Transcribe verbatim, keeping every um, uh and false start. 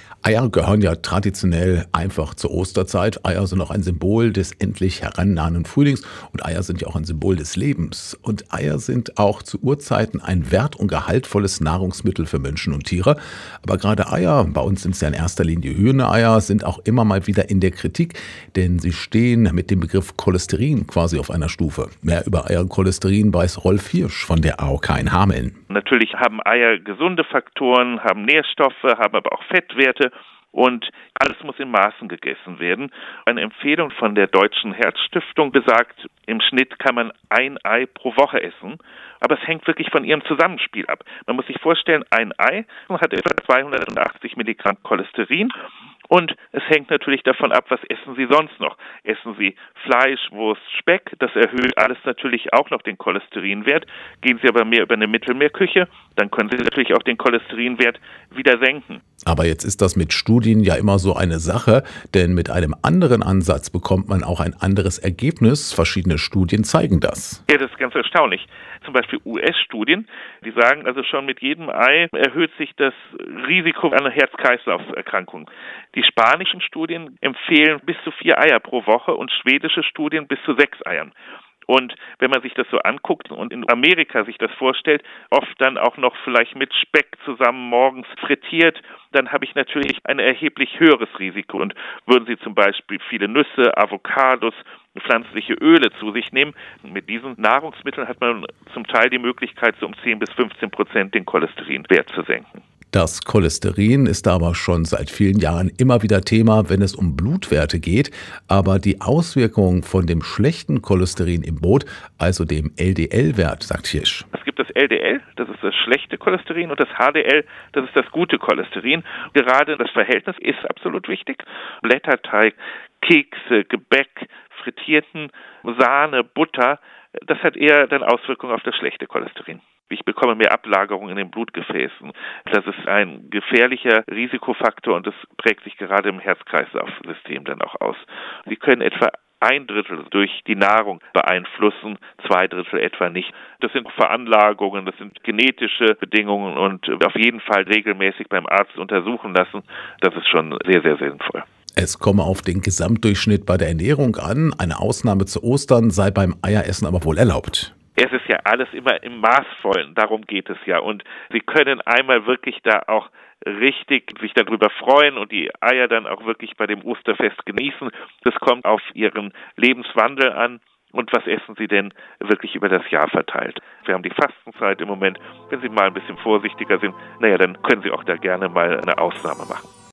Eier gehören ja traditionell einfach zur Osterzeit. Eier sind auch ein Symbol des endlich herannahenden Frühlings und Eier sind ja auch ein Symbol des Lebens. Und Eier sind auch zu Urzeiten ein wert- und gehaltvolles Nahrungsmittel für Menschen und Tiere. Aber gerade Eier, bei uns sind es ja in erster Linie Hühnereier, sind auch immer mal wieder in der Kritik, denn sie stehen mit dem Begriff Cholesterin quasi auf einer Stufe. Mehr über Eier und Cholesterin weiß Rolf Hirsch von der A O K in Hameln. Natürlich haben Eier gesunde Faktoren, haben Nährstoffe, haben aber auch Fettwerte. Und alles muss in Maßen gegessen werden. Eine Empfehlung von der Deutschen Herzstiftung besagt, im Schnitt kann man ein Ei pro Woche essen. Aber es hängt wirklich von ihrem Zusammenspiel ab. Man muss sich vorstellen, ein Ei hat etwa zweihundertachtzig Milligramm Cholesterin. Und es hängt natürlich davon ab, was essen Sie sonst noch. Essen Sie Fleisch, Wurst, Speck, das erhöht alles natürlich auch noch den Cholesterinwert. Gehen Sie aber mehr über eine Mittelmeerküche, dann können Sie natürlich auch den Cholesterinwert wieder senken. Aber jetzt ist das mit Studien ja immer so eine Sache, denn mit einem anderen Ansatz bekommt man auch ein anderes Ergebnis. Verschiedene Studien zeigen das. Ja, das ist ganz erstaunlich. Zum Beispiel U S-Studien, die sagen also schon mit jedem Ei erhöht sich das Risiko einer Herz-Kreislauf-Erkrankung. Die spanischen Studien empfehlen bis zu vier Eier pro Woche und schwedische Studien bis zu sechs Eiern. Und wenn man sich das so anguckt und in Amerika sich das vorstellt, oft dann auch noch vielleicht mit Speck zusammen morgens frittiert, dann habe ich natürlich ein erheblich höheres Risiko. Und würden Sie zum Beispiel viele Nüsse, Avocados, pflanzliche Öle zu sich nehmen, mit diesen Nahrungsmitteln hat man zum Teil die Möglichkeit, so um zehn bis fünfzehn Prozent den Cholesterinwert zu senken. Das Cholesterin ist aber schon seit vielen Jahren immer wieder Thema, wenn es um Blutwerte geht. Aber die Auswirkungen von dem schlechten Cholesterin im Blut, also dem L D L-Wert, sagt Hirsch. Es gibt das L D L, das ist das schlechte Cholesterin, und das H D L, das ist das gute Cholesterin. Gerade das Verhältnis ist absolut wichtig. Blätterteig, Kekse, Gebäck, frittierten Sahne, Butter, das hat eher dann Auswirkungen auf das schlechte Cholesterin. Ich bekomme mehr Ablagerungen in den Blutgefäßen. Das ist ein gefährlicher Risikofaktor und das prägt sich gerade im Herz-Kreislauf-System dann auch aus. Sie können etwa ein Drittel durch die Nahrung beeinflussen, zwei Drittel etwa nicht. Das sind Veranlagungen, das sind genetische Bedingungen und auf jeden Fall regelmäßig beim Arzt untersuchen lassen. Das ist schon sehr, sehr sinnvoll. Es komme auf den Gesamtdurchschnitt bei der Ernährung an. Eine Ausnahme zu Ostern sei beim Eieressen aber wohl erlaubt. Es ist ja alles immer im Maßvollen, darum geht es ja. Und Sie können einmal wirklich da auch richtig sich darüber freuen und die Eier dann auch wirklich bei dem Osterfest genießen. Das kommt auf Ihren Lebenswandel an. Und was essen Sie denn wirklich über das Jahr verteilt? Wir haben die Fastenzeit im Moment. Wenn Sie mal ein bisschen vorsichtiger sind, naja, dann können Sie auch da gerne mal eine Ausnahme machen.